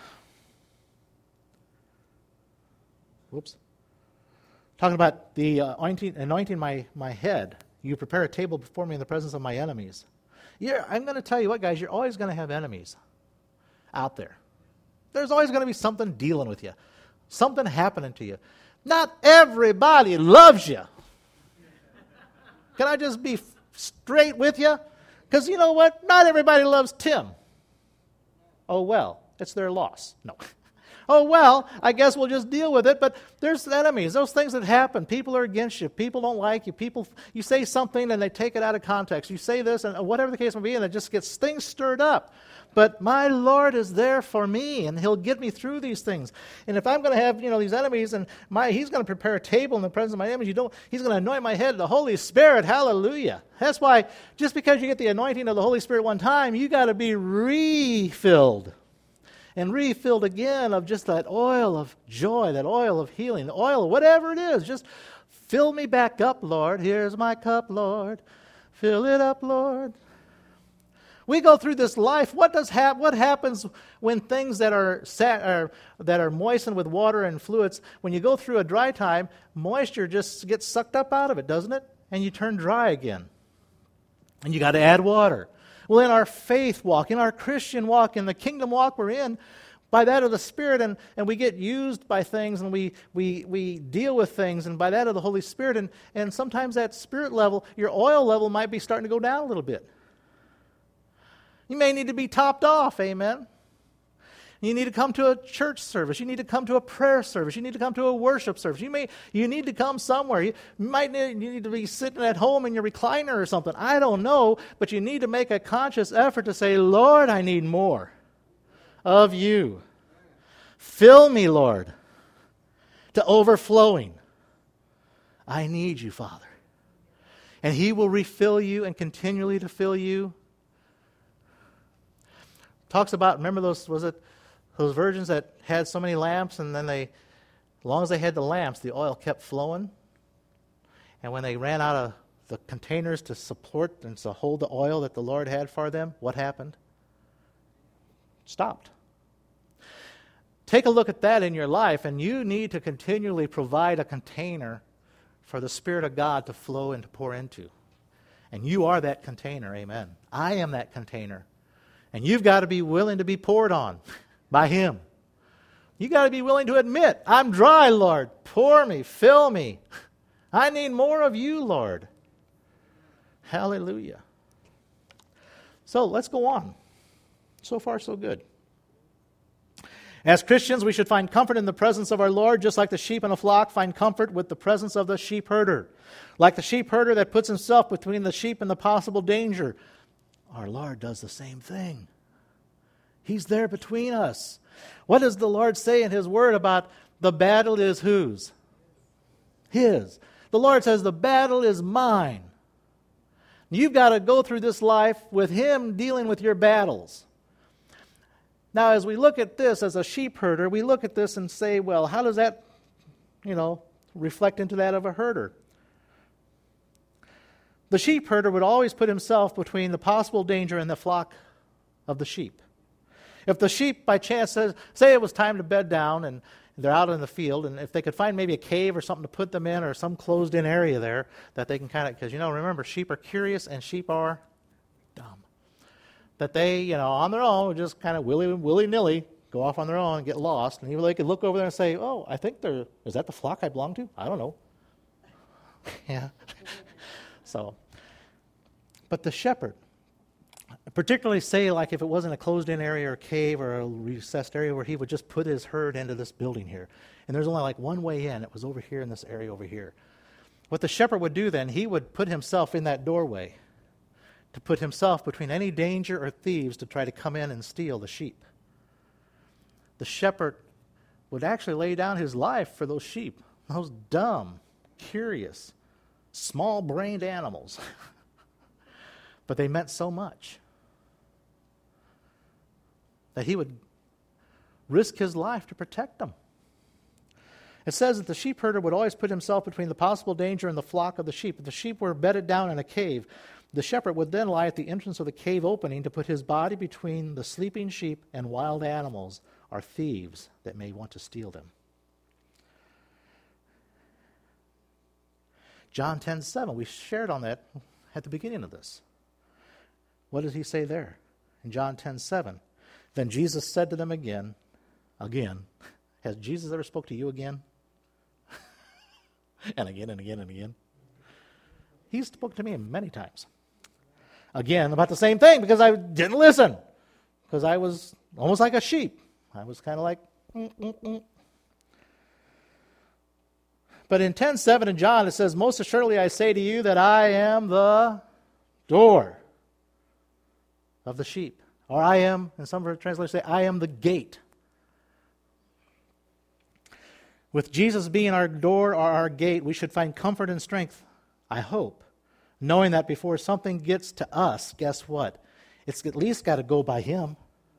whoops, talking about the uh, anointing, anointing my, my head. You prepare a table before me in the presence of my enemies. You're, I'm going to tell you what, guys, you're always going to have enemies out there. There's always going to be something dealing with you, something happening to you. Not everybody loves you. Can I just be straight with you? Because you know what? Not everybody loves Tim. Oh, well, it's their loss. No. Oh, well, I guess we'll just deal with it. But there's enemies, those things that happen. People are against you. People don't like you. People, you say something and they take it out of context. You say this and whatever the case may be, and it just gets things stirred up. But my Lord is there for me, and He'll get me through these things. And if I'm going to have, you know, these enemies, and my He's going to prepare a table in the presence of my enemies, you don't. He's going to anoint my head, the Holy Spirit. Hallelujah. That's why just because you get the anointing of the Holy Spirit one time, you got to be refilled. And refilled again of just that oil of joy, that oil of healing, the oil of whatever it is. Just fill me back up, Lord. Here's my cup, Lord. Fill it up, Lord. We go through this life. What does hap- What happens when things that are, sat- are that are moistened with water and fluids? When you go through a dry time, moisture just gets sucked up out of it, doesn't it? And you turn dry again. And you got to add water. Well, in our faith walk, in our Christian walk, in the kingdom walk we're in, by that of the Spirit, and, and we get used by things, and we, we, we deal with things, and by that of the Holy Spirit, and, and sometimes that spirit level, your oil level might be starting to go down a little bit. You may need to be topped off, amen? You need to come to a church service. You need to come to a prayer service. You need to come to a worship service. You may you need to come somewhere. You might need, you need to be sitting at home in your recliner or something. I don't know, but you need to make a conscious effort to say, Lord, I need more of you. Fill me, Lord, to overflowing. I need you, Father. And He will refill you and continually to fill you. Talks about, remember those, was it those virgins that had so many lamps, and then they, as long as they had the lamps, the oil kept flowing. And when they ran out of the containers to support and to hold the oil that the Lord had for them, what happened? Stopped. Take a look at that in your life, and you need to continually provide a container for the Spirit of God to flow and to pour into. And you are that container, amen. I am that container. And you've got to be willing to be poured on by Him. You've got to be willing to admit, I'm dry, Lord. Pour me, fill me. I need more of you, Lord. Hallelujah. So let's go on. So far, so good. As Christians, we should find comfort in the presence of our Lord, just like the sheep in a flock find comfort with the presence of the sheep herder. Like the sheep herder that puts himself between the sheep and the possible danger. Our Lord does the same thing. He's there between us. What does the Lord say in His Word about the battle is whose? His. The Lord says the battle is mine. You've got to go through this life with Him dealing with your battles. Now, as we look at this as a sheep herder, we look at this and say, well, how does that, you know, reflect into that of a herder? The sheep herder would always put himself between the possible danger and the flock of the sheep. If the sheep by chance says, say it was time to bed down and they're out in the field, and if they could find maybe a cave or something to put them in or some closed-in area there that they can kind of, because, you know, remember, sheep are curious and sheep are dumb. That they, you know, on their own, just kind of willy, willy-nilly go off on their own and get lost. And even they could look over there and say, oh, I think they're, is that the flock I belong to? I don't know. Yeah. So, but the shepherd, particularly say like if it wasn't a closed-in area or cave or a recessed area where he would just put his herd into this building here. And there's only like one way in. It was over here in this area over here. What the shepherd would do then, he would put himself in that doorway to put himself between any danger or thieves to try to come in and steal the sheep. The shepherd would actually lay down his life for those sheep, those dumb, curious, small-brained animals. But they meant so much that he would risk his life to protect them. It says that the sheep herder would always put himself between the possible danger and the flock of the sheep. If the sheep were bedded down in a cave, the shepherd would then lie at the entrance of the cave opening to put his body between the sleeping sheep and wild animals or thieves that may want to steal them. John ten seven, we shared on that at the beginning of this. What did he say there? In John ten seven. Then Jesus said to them again, again. Has Jesus ever spoke to you again? and again and again and again. He spoke to me many times. Again, about the same thing, because I didn't listen. Because I was almost like a sheep. I was kind of like, mm, mm, mm. But in ten seven in John, it says, most assuredly I say to you that I am the door of the sheep. Or I am, and some translators say, I am the gate. With Jesus being our door or our gate, we should find comfort and strength, I hope, knowing that before something gets to us, guess what? It's at least got to go by Him.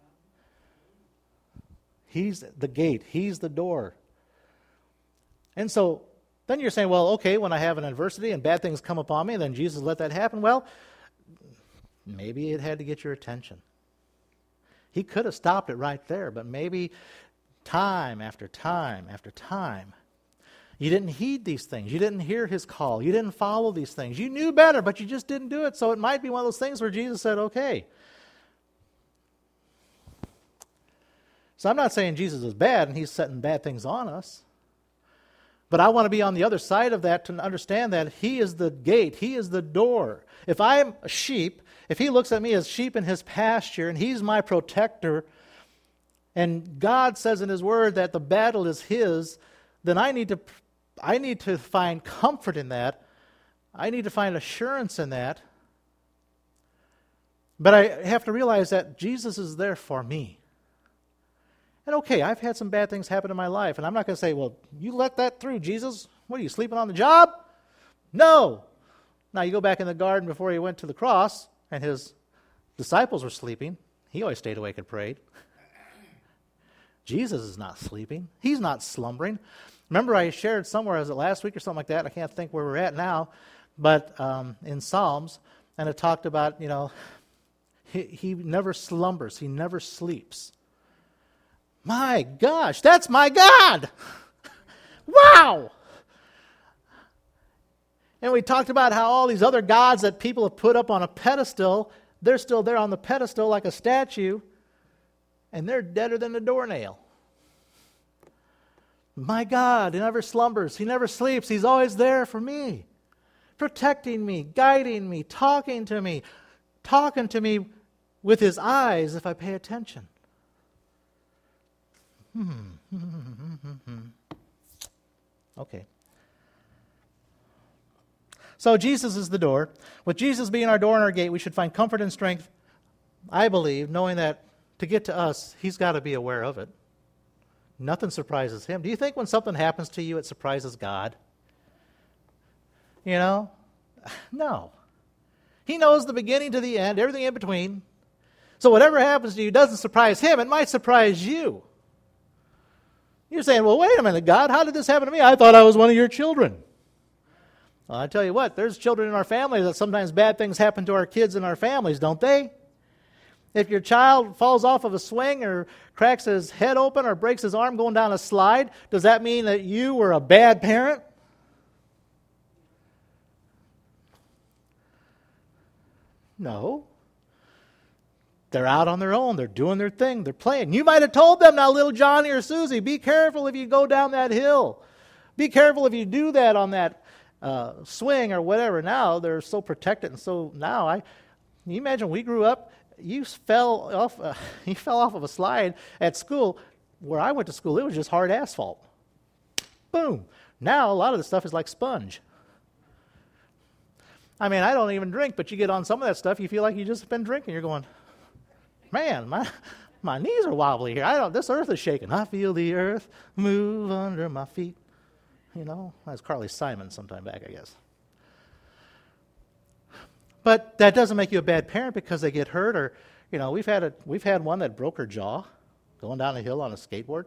He's the gate. He's the door. And so then you're saying, well, okay, when I have an adversity and bad things come upon me, then Jesus let that happen. Well, maybe it had to get your attention. He could have stopped it right there, but maybe time after time after time, you didn't heed these things. You didn't hear His call. You didn't follow these things. You knew better, but you just didn't do it. So it might be one of those things where Jesus said, okay. So I'm not saying Jesus is bad and He's setting bad things on us. But I want to be on the other side of that to understand that He is the gate. He is the door. If I'm a sheep, if He looks at me as sheep in His pasture and He's my protector, and God says in His Word that the battle is His, then I need to, I need to find comfort in that. I need to find assurance in that. But I have to realize that Jesus is there for me. And okay, I've had some bad things happen in my life, and I'm not going to say, well, you let that through, Jesus? What are you, sleeping on the job? No. Now, you go back in the garden before He went to the cross, and His disciples were sleeping. He always stayed awake and prayed. Jesus is not sleeping. He's not slumbering. Remember, I shared somewhere, was it last week or something like that? I can't think where we're at now, but um, in Psalms, and it talked about, you know, he, he never slumbers. He never sleeps. My gosh, that's my God! Wow! And we talked about how all these other gods that people have put up on a pedestal, they're still there on the pedestal like a statue, and they're deader than a doornail. My God, He never slumbers. He never sleeps. He's always there for me, protecting me, guiding me, talking to me, talking to me with His eyes if I pay attention. Hmm. Okay. So Jesus is the door. With Jesus being our door and our gate, we should find comfort and strength, I believe, knowing that to get to us, He's got to be aware of it. Nothing surprises Him. Do you think when something happens to you, it surprises God? You know? No. He knows the beginning to the end, everything in between. So whatever happens to you doesn't surprise Him. It might surprise you. You're saying, well, wait a minute, God, how did this happen to me? I thought I was one of your children. Well, I tell you what, there's children in our family that sometimes bad things happen to our kids in our families, don't they? If your child falls off of a swing or cracks his head open or breaks his arm going down a slide, does that mean that you were a bad parent? No. They're out on their own. They're doing their thing. They're playing. You might have told them, now, little Johnny or Susie, be careful if you go down that hill. Be careful if you do that on that uh, swing or whatever. Now they're so protected, and so now I. Can you imagine we grew up? You fell off. Uh, you fell off of a slide at school. Where I went to school, it was just hard asphalt. Boom. Now a lot of the stuff is like sponge. I mean, I don't even drink, but you get on some of that stuff, you feel like you just been drinking. You're going, man, my my knees are wobbly here. I don't. This earth is shaking. I feel the earth move under my feet. You know, that's Carly Simon sometime back, I guess. But that doesn't make you a bad parent because they get hurt, or you know, we've had a we've had one that broke her jaw going down a hill on a skateboard.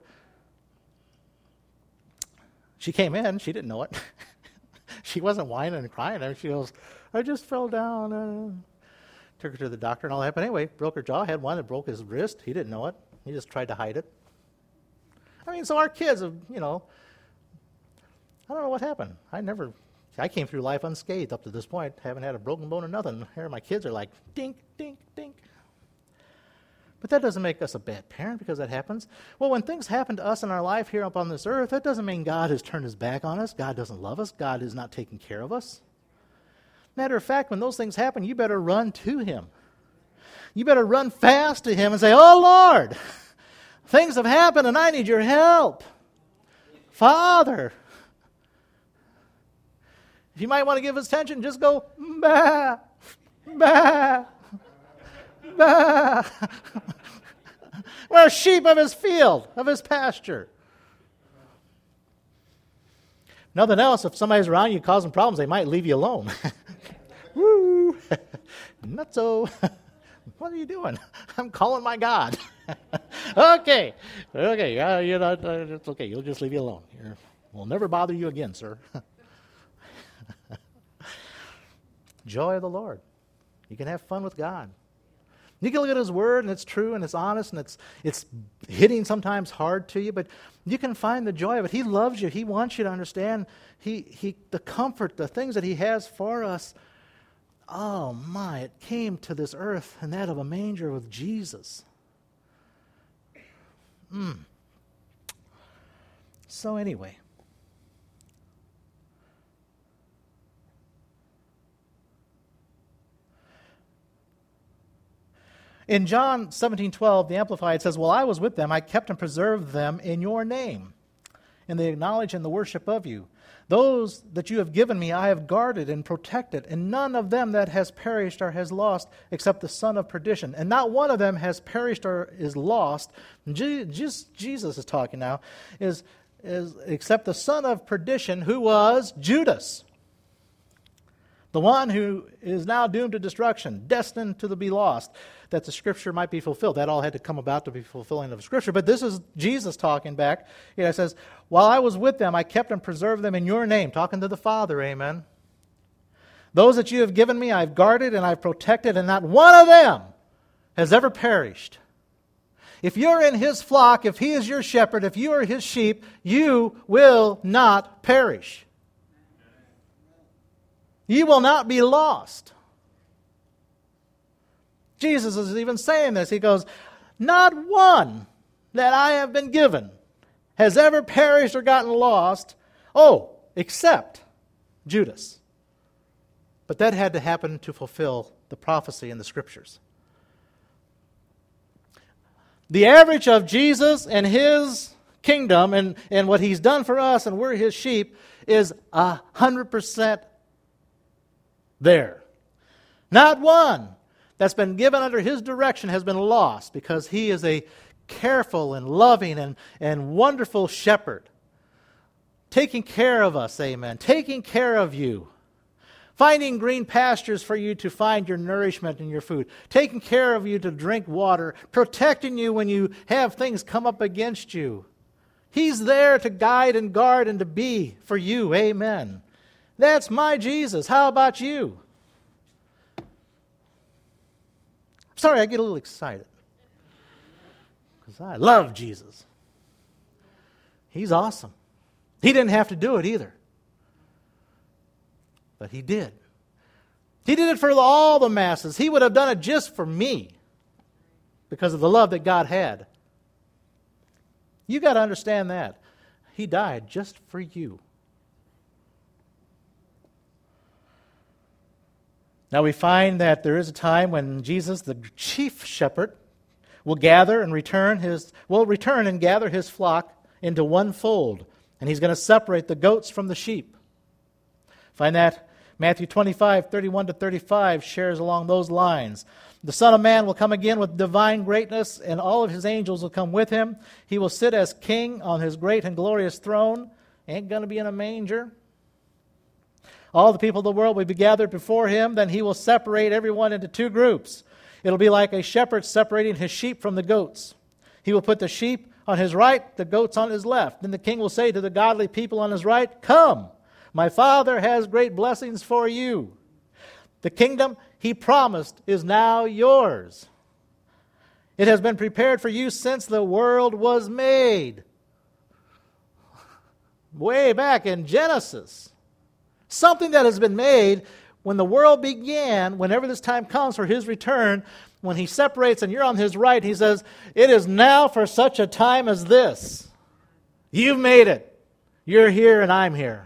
She came in. She didn't know it. She wasn't whining and crying. She goes, "I just fell down." Uh, Took her to the doctor and all that. But anyway, broke her jaw. Had one that broke his wrist. He didn't know it. He just tried to hide it. I mean, so our kids have, you know, I don't know what happened. I never I came through life unscathed up to this point, haven't had a broken bone or nothing. Here my kids are like, dink, dink, dink. But that doesn't make us a bad parent because that happens. Well, when things happen to us in our life here up on this earth, that doesn't mean God has turned his back on us. God doesn't love us. God is not taking care of us. Matter of fact, when those things happen, you better run to him. You better run fast to him and say, oh, Lord, things have happened and I need your help. Father. If you might want to give us attention, just go, bah, bah. Bah. We're sheep of his field, of his pasture. Nothing else, if somebody's around you causing problems, they might leave you alone. Woo! Nutso. What are you doing? I'm calling my God. okay. Okay. Uh, you know, uh, it's okay. You'll just leave you alone. You're, we'll never bother you again, sir. Joy of the Lord. You can have fun with God. You can look at his word, and it's true, and it's honest, and it's it's hitting sometimes hard to you, but you can find the joy of it. He loves you. He wants you to understand he he the comfort, the things that he has for us. Oh, my, it came to this earth, and that of a manger with Jesus. Mm. So anyway, in John seventeen twelve, the Amplified says, "While I was with them, I kept and preserved them in your name, in the knowledge and the worship of you. Those that you have given me I have guarded and protected, and none of them that has perished or has lost, except the son of perdition. And not one of them has perished or is lost." Je- just Jesus is talking now, is, is except the son of perdition, who was Judas. The one who is now doomed to destruction, destined to be lost, that the Scripture might be fulfilled. That all had to come about to be fulfilling of Scripture. But this is Jesus talking back. You know, it says, "While I was with them, I kept and preserved them in your name." Talking to the Father, amen. "Those that you have given me, I've guarded and I've protected, and not one of them has ever perished." If you're in his flock, if he is your shepherd, if you are his sheep, you will not perish. You will not be lost. Jesus is even saying this. He goes, "Not one that I have been given has ever perished or gotten lost, oh, except Judas." But that had to happen to fulfill the prophecy in the Scriptures. The average of Jesus and his kingdom and, and what he's done for us, and we're his sheep, is a hundred percent there. Not one that's been given under his direction has been lost, because he is a careful and loving and, and wonderful shepherd. Taking care of us, amen. Taking care of you. Finding green pastures for you to find your nourishment and your food. Taking care of you to drink water. Protecting you when you have things come up against you. He's there to guide and guard and to be for you, amen. That's my Jesus. How about you? Sorry, I get a little excited. Because I love Jesus. He's awesome. He didn't have to do it either. But he did. He did it for all the masses. He would have done it just for me, because of the love that God had. You got to understand that. He died just for you. Now we find that there is a time when Jesus, the chief shepherd, will gather and return his will return and gather his flock into one fold, and he's going to separate the goats from the sheep. Find that Matthew twenty-five, thirty-one to thirty-five shares along those lines. "The Son of Man will come again with divine greatness, and all of his angels will come with him. He will sit as king on his great and glorious throne." Ain't going to be in a manger. "All the people of the world will be gathered before him. Then he will separate everyone into two groups. It'll be like a shepherd separating his sheep from the goats. He will put the sheep on his right, the goats on his left. Then the king will say to the godly people on his right, 'Come, my Father has great blessings for you. The kingdom he promised is now yours. It has been prepared for you since the world was made." Way back in Genesis. Something that has been made when the world began, whenever this time comes for his return, when he separates and you're on his right, he says, it is now for such a time as this. You've made it. You're here and I'm here.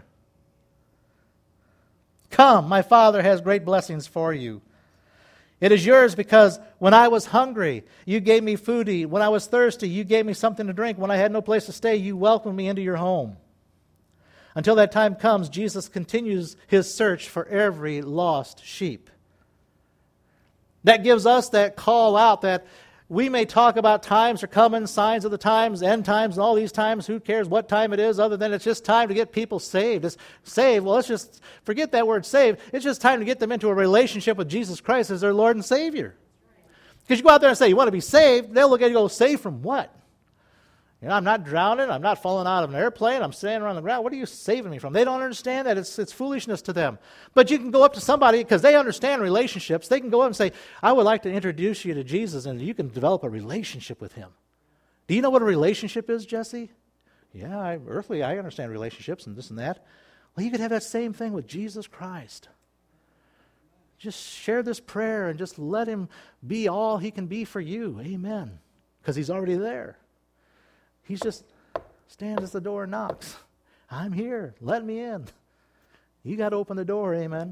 Come, my Father has great blessings for you. It is yours because when I was hungry, you gave me food to eat. When I was thirsty, you gave me something to drink. When I had no place to stay, you welcomed me into your home. Until that time comes, Jesus continues his search for every lost sheep. That gives us that call out that we may talk about times are coming, signs of the times, end times, and all these times. Who cares what time it is other than it's just time to get people saved. It's saved. Well, let's just forget that word saved. It's just time to get them into a relationship with Jesus Christ as their Lord and Savior. Because you go out there and say, you want to be saved, they'll look at you and go, saved from what? You know, I'm not drowning. I'm not falling out of an airplane. I'm standing around the ground. What are you saving me from? They don't understand that. It's, it's foolishness to them. But you can go up to somebody, because they understand relationships. They can go up and say, I would like to introduce you to Jesus, and you can develop a relationship with him. Do you know what a relationship is, Jesse? Yeah, I, earthly, I understand relationships and this and that. Well, you could have that same thing with Jesus Christ. Just share this prayer and just let him be all he can be for you. Amen. Because he's already there. He's just stands at the door and knocks. I'm here. Let me in. You got to open the door. Amen.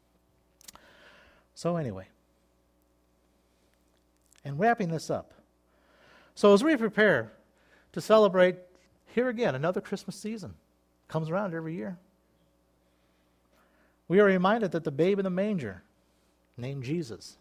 So anyway, and wrapping this up. So as we prepare to celebrate, here again, another Christmas season comes around every year. We are reminded that the babe in the manger, named Jesus,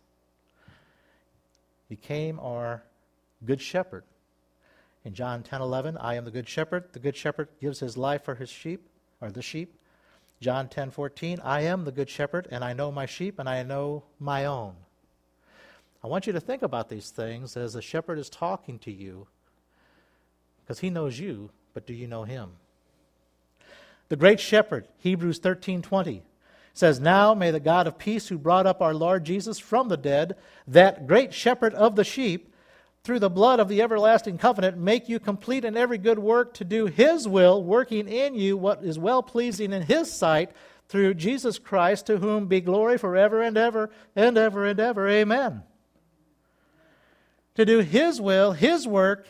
became our good shepherd. In John ten eleven, I am the good shepherd. The good shepherd gives his life for his sheep, or the sheep. John ten fourteen, I am the good shepherd, and I know my sheep, and I know my own. I want you to think about these things as the shepherd is talking to you, because he knows you, but do you know him? The great shepherd, Hebrews thirteen twenty, says, now may the God of peace, who brought up our Lord Jesus from the dead, that great shepherd of the sheep, through the blood of the everlasting covenant, make you complete in every good work to do his will, working in you what is well-pleasing in his sight, through Jesus Christ, to whom be glory forever and ever, and ever and ever. Amen. To do his will, his work,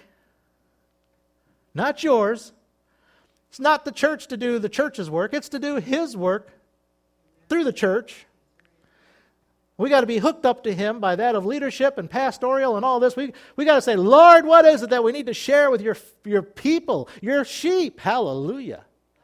not yours. It's not the church to do the church's work. It's to do his work through the church. We got to be hooked up to him by that of leadership and pastoral and all this. We we got to say, Lord, what is it that we need to share with your, your people, your sheep? Hallelujah.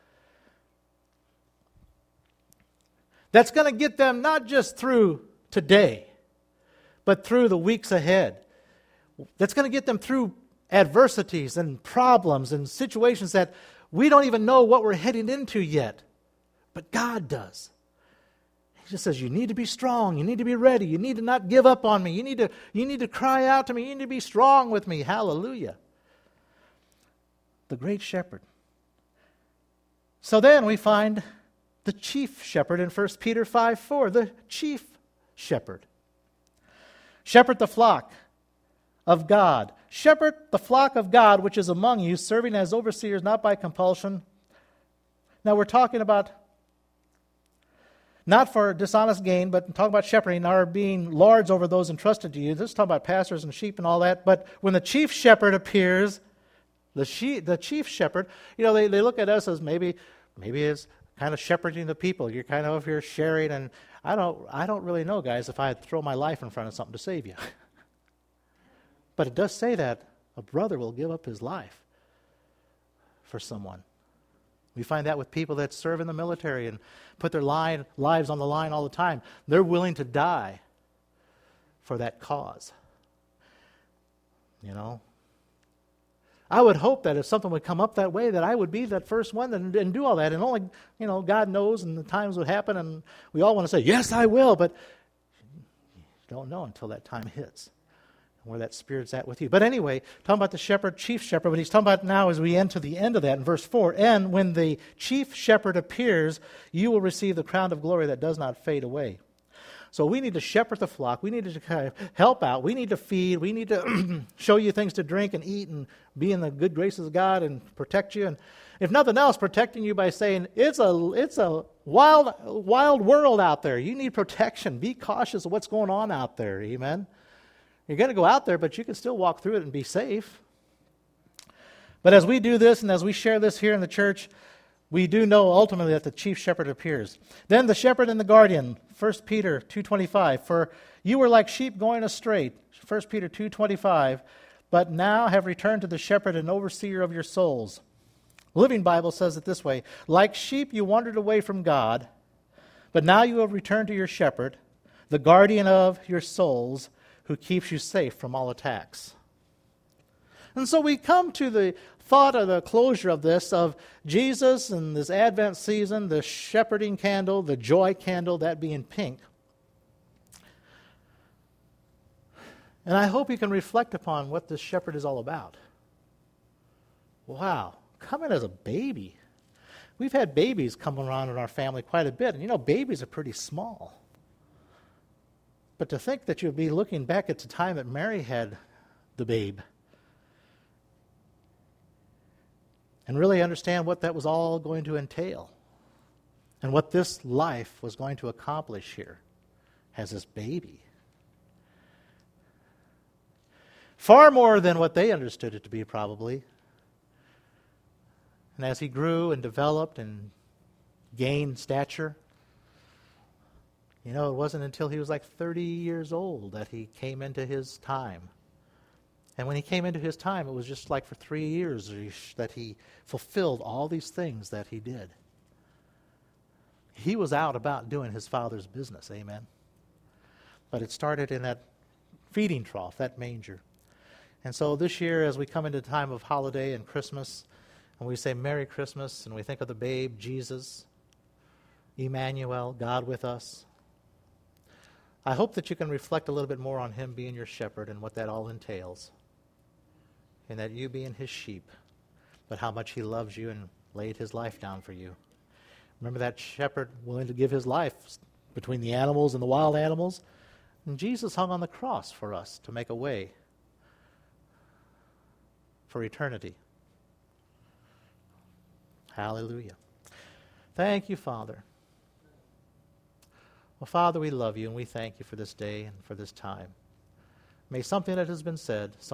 That's going to get them not just through today, but through the weeks ahead. That's going to get them through adversities and problems and situations that we don't even know what we're heading into yet. But God does. He just says, you need to be strong. You need to be ready. You need to not give up on me. You need to, you need to cry out to me. You need to be strong with me. Hallelujah. The great shepherd. So then we find the chief shepherd in First Peter five four, the chief shepherd. Shepherd the flock of God. Shepherd the flock of God which is among you, serving as overseers, not by compulsion. Now we're talking about not for dishonest gain, but talking about shepherding, or being lords over those entrusted to you. This is talking about pastors and sheep and all that. But when the chief shepherd appears, the sheep, the chief shepherd, you know, they, they look at us as maybe, maybe it's kind of shepherding the people. You're kind of over here sharing, and I don't, I don't really know, guys, if I'd throw my life in front of something to save you. But it does say that a brother will give up his life for someone. We find that with people that serve in the military and put their line, lives on the line all the time. They're willing to die for that cause. You know? I would hope that if something would come up that way, that I would be that first one and, and do all that. And only, you know, God knows, and the times would happen, and we all want to say, yes, I will, but you don't know until that time hits. Where that Spirit's at with you. But anyway, talking about the shepherd, chief shepherd, what he's talking about now as we end to the end of that in verse four. And when the chief shepherd appears, you will receive the crown of glory that does not fade away. So we need to shepherd the flock. We need to kind of help out. We need to feed. We need to show you things to drink and eat and be in the good graces of God and protect you. And if nothing else, protecting you by saying, it's a it's a wild, wild world out there. You need protection. Be cautious of what's going on out there. Amen? You're going to go out there, but you can still walk through it and be safe. But as we do this and as we share this here in the church, we do know ultimately that the chief shepherd appears. Then the shepherd and the guardian, First Peter two twenty-five, for you were like sheep going astray, First Peter two twenty-five, but now have returned to the shepherd and overseer of your souls. Living Bible says it this way, like sheep you wandered away from God, but now you have returned to your shepherd, the guardian of your souls, who keeps you safe from all attacks. And so we come to the thought of the closure of this, of Jesus and this Advent season, the shepherding candle, the joy candle, that being pink. And I hope you can reflect upon what this shepherd is all about. Wow, coming as a baby. We've had babies come around in our family quite a bit, and you know, babies are pretty small. But to think that you'd be looking back at the time that Mary had the babe, and really understand what that was all going to entail and what this life was going to accomplish here as this baby. Far more than what they understood it to be, probably. And as he grew and developed and gained stature, you know, it wasn't until he was like thirty years old that he came into his time. And when he came into his time, it was just like for three years that he fulfilled all these things that he did. He was out about doing his Father's business, amen? But it started in that feeding trough, that manger. And so this year, as we come into the time of holiday and Christmas, and we say Merry Christmas, and we think of the babe, Jesus, Emmanuel, God with us, I hope that you can reflect a little bit more on him being your shepherd and what that all entails. And that you being his sheep, but how much he loves you and laid his life down for you. Remember that shepherd willing to give his life between the animals and the wild animals? And Jesus hung on the cross for us to make a way for eternity. Hallelujah. Thank you, Father. Well, Father, we love you and we thank you for this day and for this time. May something that has been said,